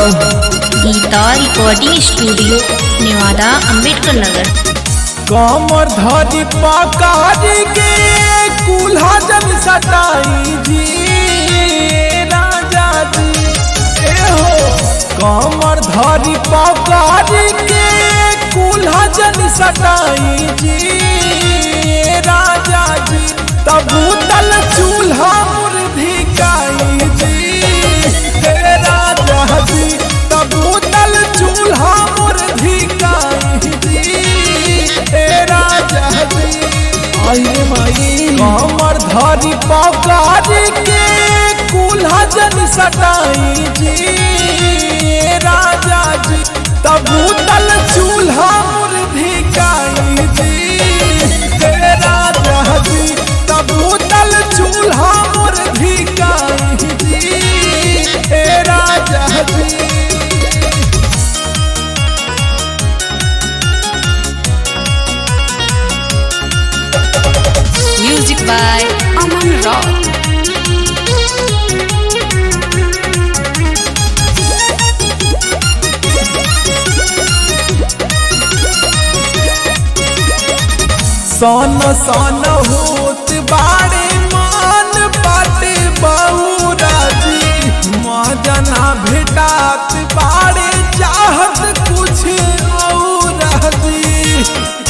Geeta recording studio Newada Ambedkar Nagar. कमर धरी पकारी के कुल्हा जन सटाई जी राजा जी हो। कमर धरी पकारी के कुल्हा जन सटाई जी राजा जी। तब तल चूल्हा मुर्धिकाई जी राजा जी। तब तल चूल्हा मुर्धिकाई जी राजा जी। आई माई कमर धरी पकारी के कुल्हा जन सटाई जी राजा जी। तब तल चूल्हा मुर्धिकाई जी राजा जी। तब तल चूल्हा मुर्धिकाई जी राजा जी। Music by Aman Rock. सन सन होत बाड़े मान बाटे बहुरा जी। मजना भेटात बाड़े चाहत कुछ और जी।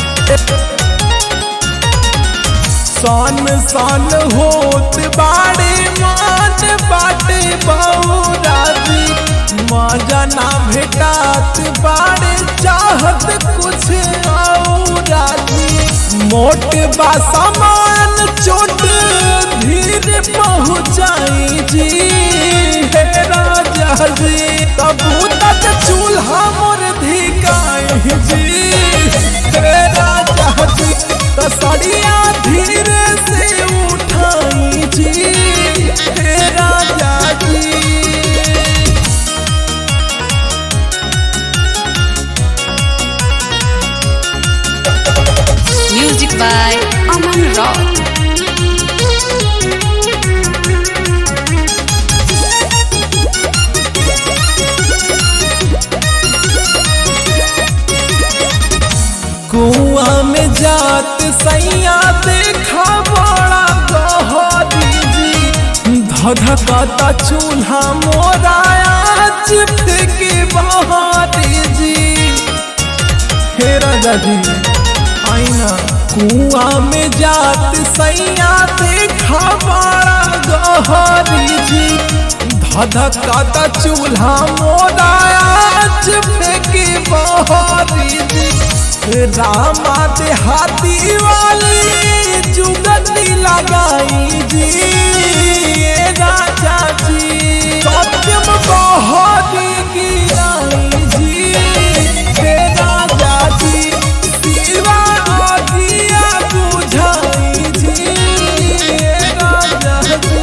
सन सन होत बाड़े मान बाटे बहुरा जी। मजना भेटात बाड़े चाहत कुछ और जी। मोट बा सामान चोट धीरे पहुँचाई जी राजा जी। तब तक चूल्हा मुर्धिकाई जी राजा जी। तसड़िया धीरे से उठाई जी राजा जी। Music by Aman Rock. कुआं में जात सैया देखा बड़ा गहरी जी। धधकता चूल्हा मोराया चिपट के बहारी जी हे राजा जी। आईना कुआं में जात सैया देखा बड़ा गहरी जी। धधकता चूल्हा मोराया चिपट के बहारी जी। रामा देहाती वाली जुगती लगाई जी राजा जी। सत्यम बहादी गिराई जी राजा जी। शिवा आगिया बुझाई जी राजा जी।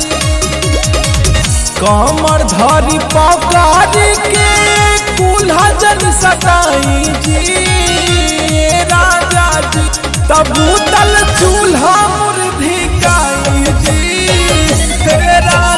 कमर धरी पकारी के कुल्हा जन सटाई जी राजा जी। तब तल चूल्हा मुर्धिकाई जी राजा